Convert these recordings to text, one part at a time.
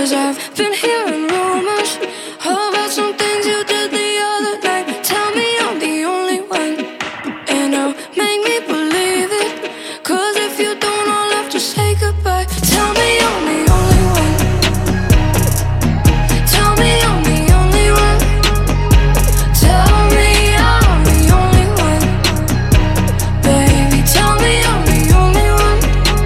'Cause I've been hearing rumors about some things you did the other night. Tell me I'm the only one, and now make me believe it. 'Cause if you don't, I'll have to say goodbye. Tell me I'm the only one. Tell me I'm the only one. Tell me I'm the only one. Baby, tell me I'm the only one.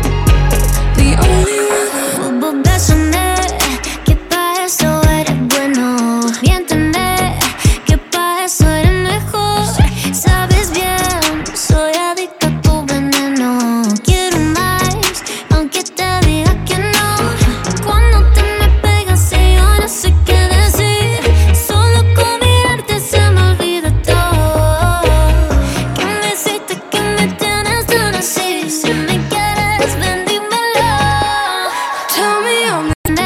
The only one. Bésame, que pa' eso eres bueno. Miénteme, que pa' eso eres mejor. Sabes bien, soy adicta a tu veneno. Quiero más, aunque te diga que no. Cuando te me pegas y yo no sé qué decir. Solo con mirarte se me olvida todo. Que me hiciste, que me tienes tan así. Si me quieres, ven, dímelo. Tell me I'm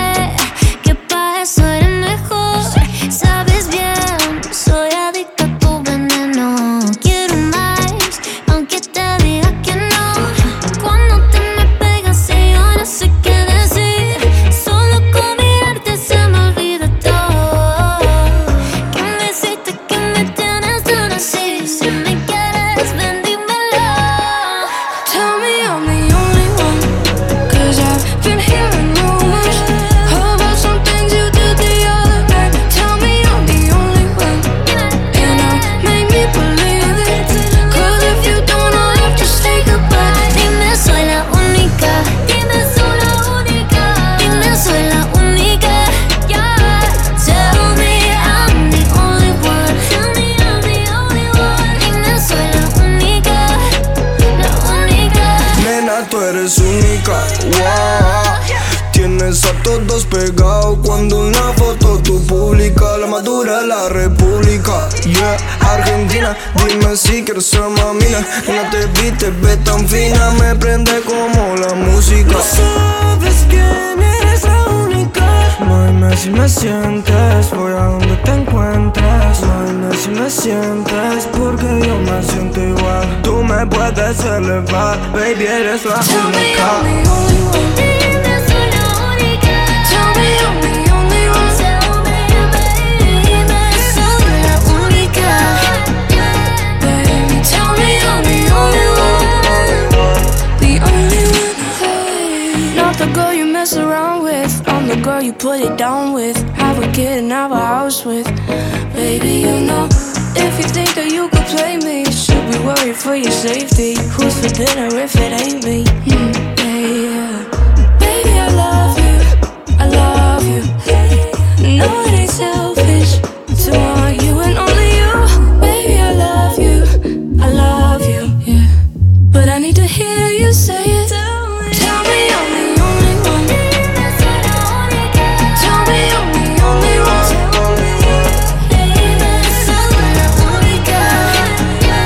Que pa' eso eres mejor. Sabes bien, soy adicta a tu veneno. Quiero más, aunque te diga que no. Cuando te me pegas y yo no sé qué decir. Solo con mirarte se me olvida todo. Que me hiciste, que me tienes tan así. Si me quieres, ven, dímelo. Tell me I'm the only one. 'Cause I've been hearing rumors about some things you did the other night. Tell me I'm the only one, and now make me believe it. 'Cause if you don't, I'll have to say goodbye. Dime soy la única. Dime soy la única. Dime soy la única. Yeah. Tell me I'm the only one. Tell me I'm the only one. Dime soy la única. La única. Nena, tú eres única, wow. Tienes a todos pegados cuando una foto tú publicas. La madura de la república, yeah. Argentina, dime si quieres ser mamina. No te viste, ves tan fina. Me prende como la música. Sabes quién eres la única. Dime si me sientes, voy a donde te encuentres. Dime si me sientes, porque yo me siento igual. Tú me puedes elevar, baby, eres la Tell me única. I'm the only one. Dime soy la única. Tell me I'm the only one. Tell me, baby, soy la única. Baby, tell me I'm the only one. The only one. Not the girl you mess around with. I'm the girl you put it down with. Have a kid and have a house with. Baby, you know, if you think that you could play me, should be worried for your safety. Who's for dinner if it ain't me? Yeah. Baby, I love you. I love you. No, it ain't selfish.